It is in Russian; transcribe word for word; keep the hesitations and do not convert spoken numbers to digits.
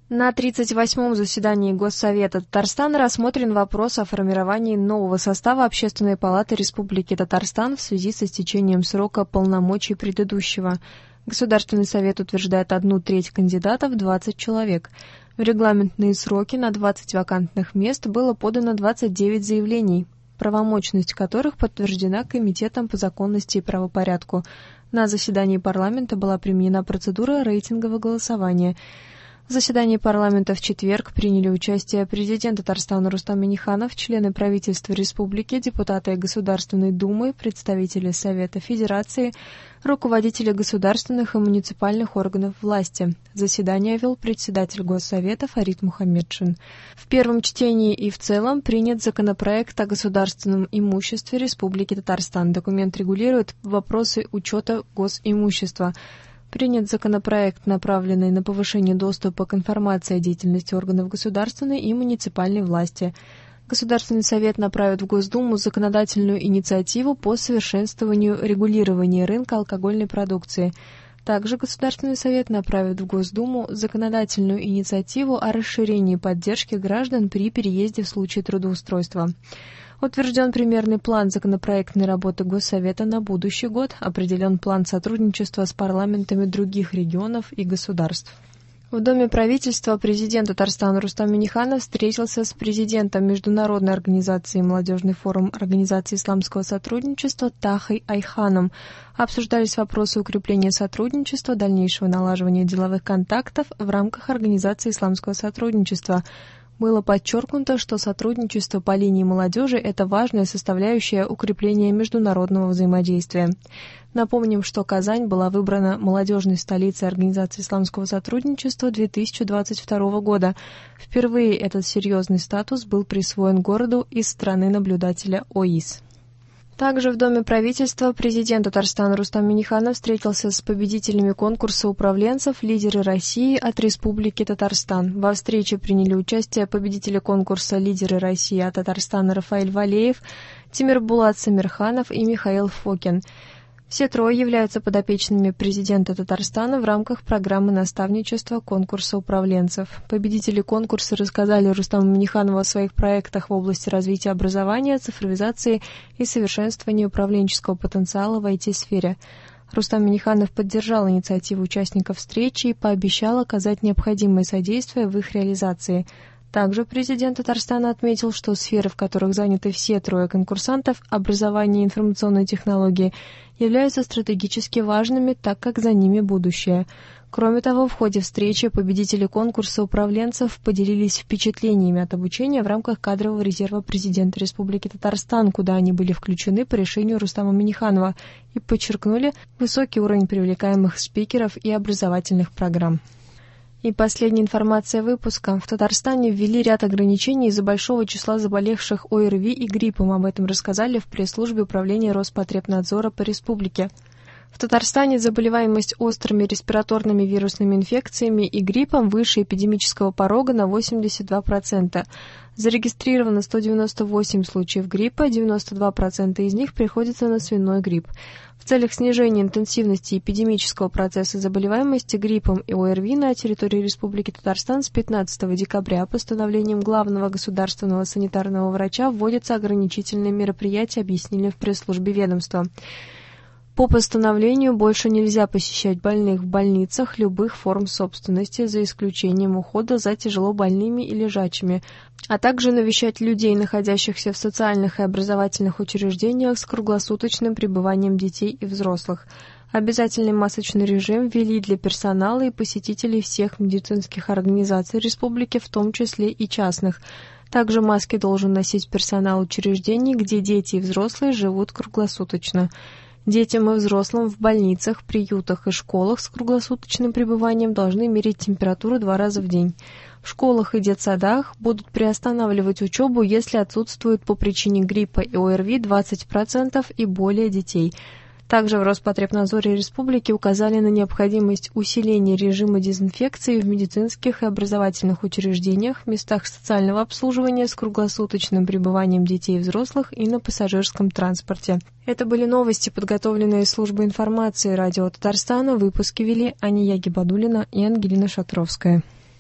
На тридцать восьмом заседании Госсовета Татарстана рассмотрен вопрос о формировании нового состава Общественной палаты Республики Татарстан в связи с истечением срока полномочий предыдущего. Государственный совет утверждает одну треть кандидатов, двадцать человек. В регламентные сроки на двадцать вакантных мест было подано двадцать девять заявлений, правомочность которых подтверждена Комитетом по законности и правопорядку. На заседании парламента была применена процедура рейтингового голосования. В заседании парламента в четверг приняли участие президент Татарстана Рустам Минниханов, члены правительства республики, депутаты Государственной Думы, представители Совета Федерации, руководители государственных и муниципальных органов власти. Заседание вел председатель Госсовета Фарид Мухаммедшин. В первом чтении и в целом принят законопроект о государственном имуществе Республики Татарстан. Документ регулирует вопросы учета госимущества. Принят законопроект, направленный на повышение доступа к информации о деятельности органов государственной и муниципальной власти. Государственный совет направит в Госдуму законодательную инициативу по совершенствованию регулирования рынка алкогольной продукции. Также Государственный совет направит в Госдуму законодательную инициативу о расширении поддержки граждан при переезде в случае трудоустройства. Утвержден примерный план законопроектной работы Госсовета на будущий год, определен план сотрудничества с парламентами других регионов и государств. В Доме правительства президент Татарстана Рустам Минниханов встретился с президентом Международной организации «Молодежный форум Организации исламского сотрудничества» Тахой Айханом. Обсуждались вопросы укрепления сотрудничества, дальнейшего налаживания деловых контактов в рамках Организации исламского сотрудничества. Было подчеркнуто, что сотрудничество по линии молодежи – это важная составляющая укрепления международного взаимодействия. Напомним, что Казань была выбрана молодежной столицей Организации исламского сотрудничества две тысячи двадцать второго года. Впервые этот серьезный статус был присвоен городу из страны наблюдателя ОИС. Также в Доме правительства президент Татарстана Рустам Минниханов встретился с победителями конкурса управленцев «Лидеры России» от Республики Татарстан. Во встрече приняли участие победители конкурса «Лидеры России» от Татарстана Рафаэль Валеев, Тимирбулат Самирханов и Михаил Фокин. Все трое являются подопечными президента Татарстана в рамках программы наставничества конкурса управленцев. Победители конкурса рассказали Рустаму Минниханову о своих проектах в области развития образования, цифровизации и совершенствования управленческого потенциала в ай ти-сфере. Рустам Минниханов поддержал инициативу участников встречи и пообещал оказать необходимое содействие в их реализации. Также президент Татарстана отметил, что сферы, в которых заняты все трое конкурсантов, образование и информационные технологии, являются стратегически важными, так как за ними будущее. Кроме того, в ходе встречи победители конкурса управленцев поделились впечатлениями от обучения в рамках кадрового резерва президента Республики Татарстан, куда они были включены по решению Рустама Минниханова, и подчеркнули высокий уровень привлекаемых спикеров и образовательных программ. И последняя информация выпуска. В Татарстане ввели ряд ограничений из-за большого числа заболевших о эр ви и гриппом. Об этом рассказали в пресс-службе управления Роспотребнадзора по республике. В Татарстане заболеваемость острыми респираторными вирусными инфекциями и гриппом выше эпидемического порога на восемьдесят два процента. Зарегистрировано сто девяносто восемь случаев гриппа, девяносто два процента из них приходится на свиной грипп. В целях снижения интенсивности эпидемического процесса заболеваемости гриппом и о эр ви на территории Республики Татарстан с пятнадцатого декабря постановлением главного государственного санитарного врача вводятся ограничительные мероприятия, объяснили в пресс-службе ведомства. По постановлению больше нельзя посещать больных в больницах любых форм собственности, за исключением ухода за тяжелобольными и лежачими, а также навещать людей, находящихся в социальных и образовательных учреждениях с круглосуточным пребыванием детей и взрослых. Обязательный масочный режим ввели для персонала и посетителей всех медицинских организаций республики, в том числе и частных. Также маски должен носить персонал учреждений, где дети и взрослые живут круглосуточно. Детям и взрослым в больницах, приютах и школах с круглосуточным пребыванием должны мерить температуру два раза в день. В школах и детсадах будут приостанавливать учебу, если отсутствует по причине гриппа и о эр ви двадцать процентов и более детей. Также в Роспотребнадзоре республики указали на необходимость усиления режима дезинфекции в медицинских и образовательных учреждениях, местах социального обслуживания с круглосуточным пребыванием детей и взрослых и на пассажирском транспорте. Это были новости, подготовленные службой информации радио Татарстана. Выпуски вели Ания Гибадуллина и Ангелина Шатровская.